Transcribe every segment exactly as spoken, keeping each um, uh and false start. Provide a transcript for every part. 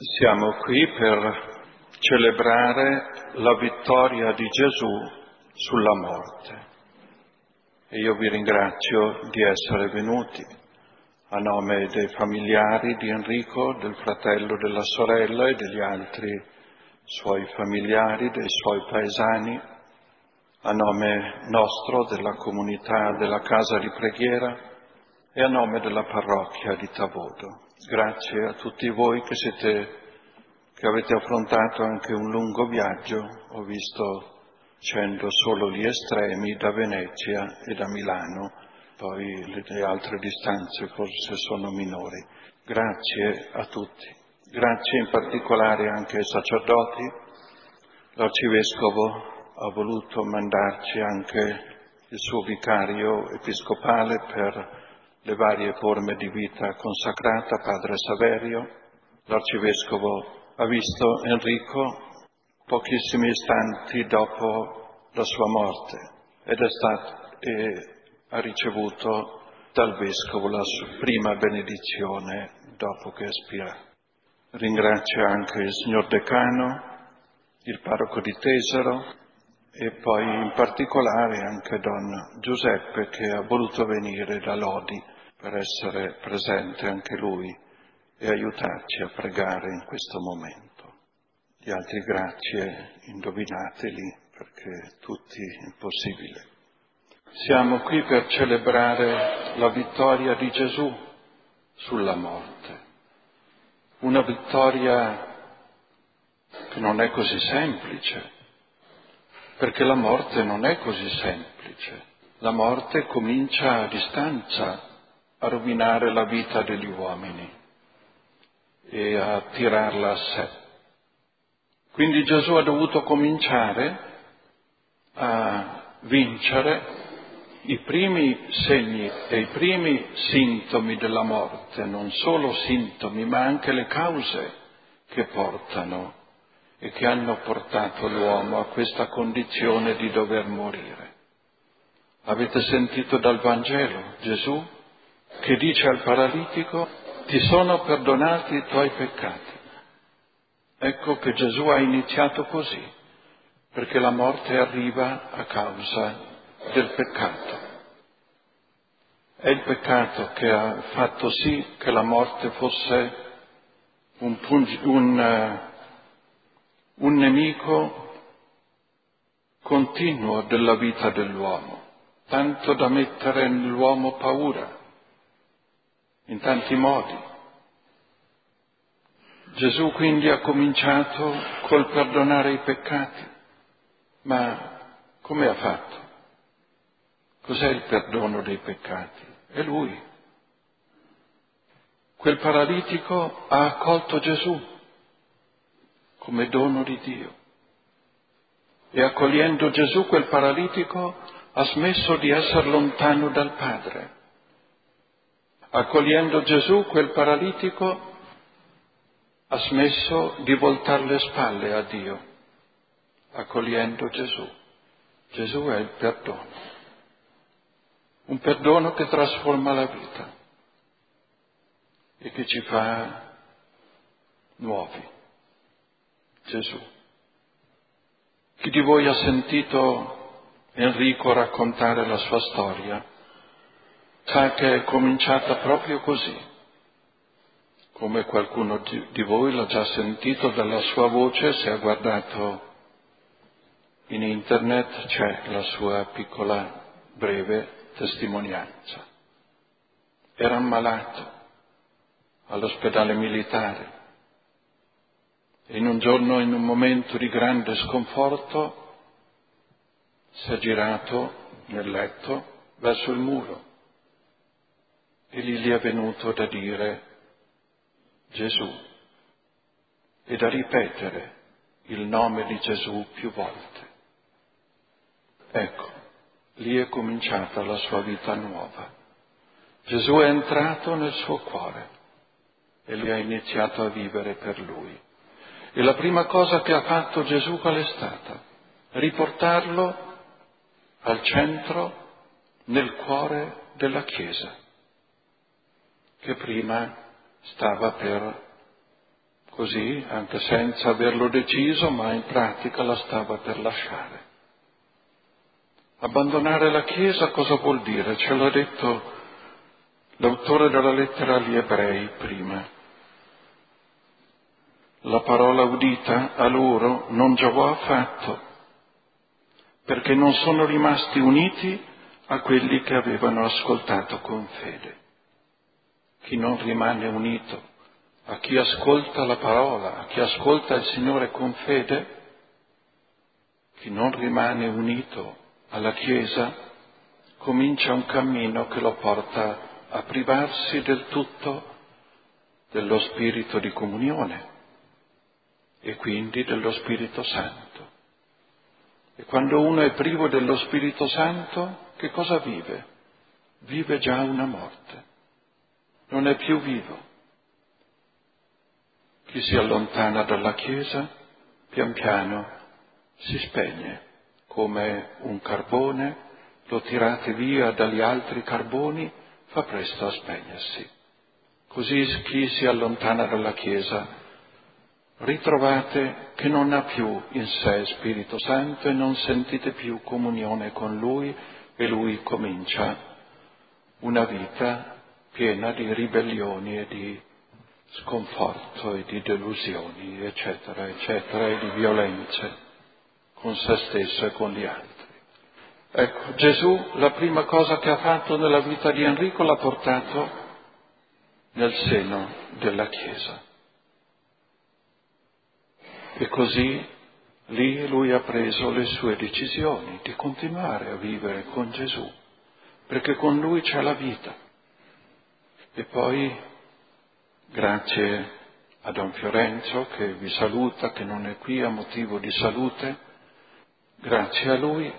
Siamo qui per celebrare la vittoria di Gesù sulla morte e io vi ringrazio di essere venuti a nome dei familiari di Enrico, del fratello, della sorella e degli altri suoi familiari, dei suoi paesani, a nome nostro, della comunità della casa di preghiera e a nome della parrocchia di Tavodo. Grazie a tutti voi che siete, che avete affrontato anche un lungo viaggio. Ho visto, scendo solo gli estremi, da Venezia e da Milano, poi le, le altre distanze forse sono minori. Grazie a tutti. Grazie in particolare anche ai sacerdoti. L'arcivescovo ha voluto mandarci anche il suo vicario episcopale per le varie forme di vita consacrata, padre Saverio. L'arcivescovo ha visto Enrico pochissimi istanti dopo la sua morte ed è stato, e ha ricevuto dal vescovo la sua prima benedizione dopo che espira. Ringrazio anche il signor decano, il parroco di Tesero e poi in particolare anche Don Giuseppe che ha voluto venire da Lodi per essere presente anche lui e aiutarci a pregare in questo momento. Gli altri grazie indovinateli perché tutti impossibile. Siamo qui per celebrare la vittoria di Gesù sulla morte. Una vittoria che non è così semplice, perché la morte non è così semplice. La morte comincia a distanza a rovinare la vita degli uomini e a tirarla a sé. Quindi Gesù ha dovuto cominciare a vincere i primi segni e i primi sintomi della morte, non solo sintomi, ma anche le cause che portano e che hanno portato l'uomo a questa condizione di dover morire. Avete sentito dal Vangelo Gesù che dice al paralitico: ti sono perdonati i tuoi peccati. Ecco che Gesù ha iniziato così, perché la morte arriva a causa del peccato. È il peccato che ha fatto sì che la morte fosse un, un, un nemico continuo della vita dell'uomo, tanto da mettere nell'uomo paura in tanti modi. Gesù quindi ha cominciato col perdonare i peccati, ma come ha fatto? Cos'è il perdono dei peccati? È Lui. Quel paralitico ha accolto Gesù come dono di Dio e accogliendo Gesù quel paralitico ha smesso di essere lontano dal Padre. Accogliendo Gesù quel paralitico ha smesso di voltare le spalle a Dio. Accogliendo Gesù. Gesù è il perdono. Un perdono che trasforma la vita e che ci fa nuovi. Gesù. Chi di voi ha sentito Enrico raccontare la sua storia sa che è cominciata proprio così. Come qualcuno di voi l'ha già sentito dalla sua voce, se ha guardato in internet c'è la sua piccola, breve testimonianza. Era ammalato all'ospedale militare e in un giorno, in un momento di grande sconforto, si è girato nel letto verso il muro e lì gli è venuto da dire Gesù e da ripetere il nome di Gesù più volte. Ecco, lì è cominciata la sua vita nuova. Gesù è entrato nel suo cuore e lì ha iniziato a vivere per Lui. E la prima cosa che ha fatto Gesù qual è stata? Riportarlo al centro, nel cuore della Chiesa, che prima stava per così, anche senza averlo deciso, ma in pratica la stava per lasciare. Abbandonare la Chiesa cosa vuol dire? Ce l'ha detto l'autore della lettera agli Ebrei prima. La parola udita a loro non giovò affatto, perché non sono rimasti uniti a quelli che avevano ascoltato con fede. Chi non rimane unito a chi ascolta la parola, a chi ascolta il Signore con fede, chi non rimane unito alla Chiesa, comincia un cammino che lo porta a privarsi del tutto dello spirito di comunione e quindi dello Spirito Santo. E quando uno è privo dello Spirito Santo, che cosa vive? Vive già una morte. Non è più vivo. Chi si allontana dalla Chiesa, pian piano si spegne, come un carbone, lo tirate via dagli altri carboni, fa presto a spegnersi. Così chi si allontana dalla Chiesa, ritrovate che non ha più in sé Spirito Santo e non sentite più comunione con Lui e Lui comincia una vita piena di ribellioni e di sconforto e di delusioni, eccetera, eccetera, e di violenze con se stesso e con gli altri. Ecco, Gesù la prima cosa che ha fatto nella vita di Enrico l'ha portato nel seno della Chiesa. E così lì lui ha preso le sue decisioni di continuare a vivere con Gesù, perché con lui c'è la vita. E poi, grazie a Don Fiorenzo che vi saluta, che non è qui a motivo di salute, grazie a lui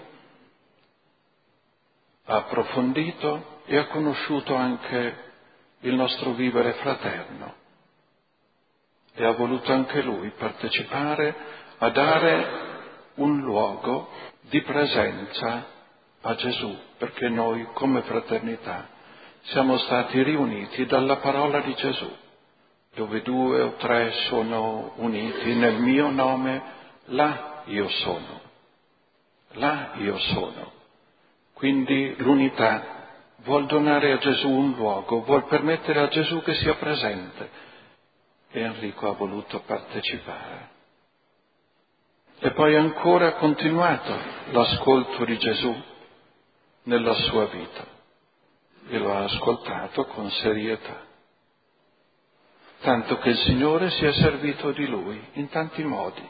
ha approfondito e ha conosciuto anche il nostro vivere fraterno e ha voluto anche lui partecipare a dare un luogo di presenza a Gesù, perché noi come fraternità siamo stati riuniti dalla parola di Gesù. Dove due o tre sono uniti nel mio nome, là io sono. Là io sono. Quindi l'unità vuol donare a Gesù un luogo, vuol permettere a Gesù che sia presente. E Enrico ha voluto partecipare. E poi ancora ha continuato l'ascolto di Gesù nella sua vita e lo ha ascoltato con serietà. Tanto che il Signore si è servito di lui in tanti modi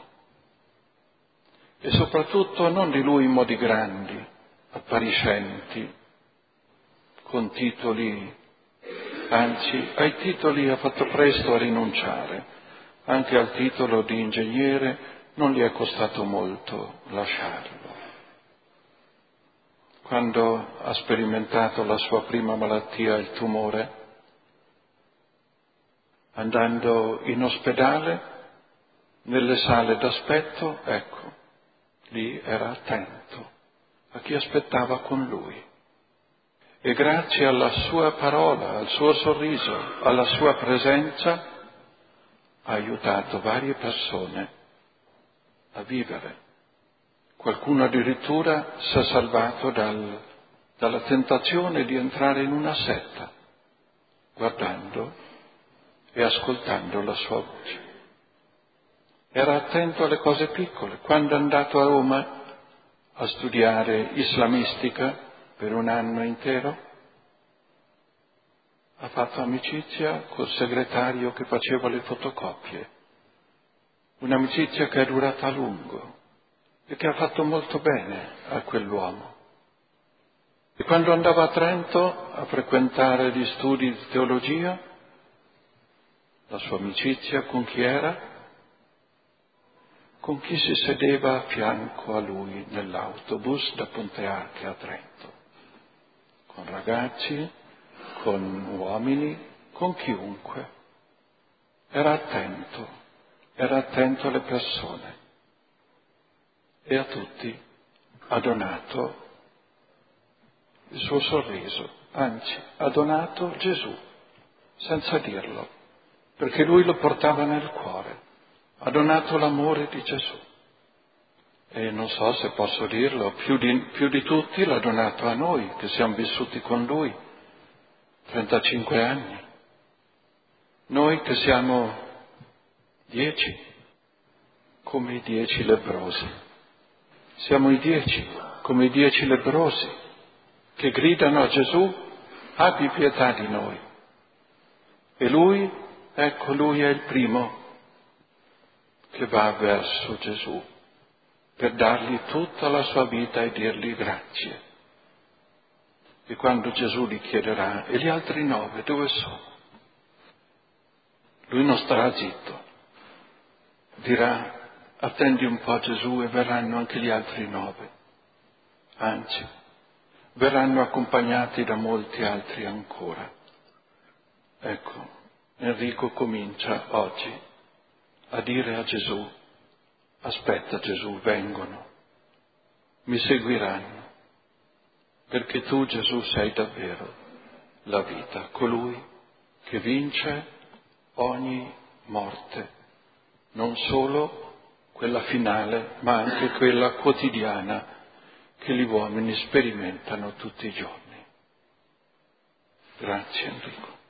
e soprattutto non di lui in modi grandi, appariscenti, con titoli, anzi ai titoli ha fatto presto a rinunciare, anche al titolo di ingegnere non gli è costato molto lasciarlo. Quando ha sperimentato la sua prima malattia, il tumore, andando in ospedale, nelle sale d'aspetto, ecco, lì era attento a chi aspettava con lui. E grazie alla sua parola, al suo sorriso, alla sua presenza, ha aiutato varie persone a vivere. Qualcuno addirittura si è salvato dal, dalla tentazione di entrare in una setta, guardando e ascoltando la sua voce. Era attento alle cose piccole. Quando è andato a Roma a studiare islamistica per un anno intero, ha fatto amicizia col segretario che faceva le fotocopie. Un'amicizia che è durata a lungo e che ha fatto molto bene a quell'uomo. E quando andava a Trento a frequentare gli studi di teologia, la sua amicizia con chi era? Con chi si sedeva a fianco a lui nell'autobus da Pontearche a Trento, con ragazzi, con uomini, con chiunque. Era attento, era attento alle persone e a tutti ha donato il suo sorriso, anzi ha donato Gesù, senza dirlo. perché lui lo portava nel cuore, ha donato l'amore di Gesù. E non so se posso dirlo, più di, più di tutti l'ha donato a noi, che siamo vissuti con lui trentacinque anni. Noi che siamo dieci, come i dieci lebbrosi. Siamo i dieci, come i dieci lebbrosi, che gridano a Gesù, abbi pietà di noi. E lui, ecco, lui è il primo che va verso Gesù per dargli tutta la sua vita e dirgli grazie. E quando Gesù gli chiederà, e gli altri nove dove sono? Lui non starà zitto, dirà, attendi un po' Gesù e verranno anche gli altri nove. Anzi, verranno accompagnati da molti altri ancora. Ecco, Enrico comincia oggi a dire a Gesù, aspetta Gesù, vengono, mi seguiranno, perché tu Gesù sei davvero la vita, colui che vince ogni morte, non solo quella finale, ma anche quella quotidiana che gli uomini sperimentano tutti i giorni. Grazie Enrico.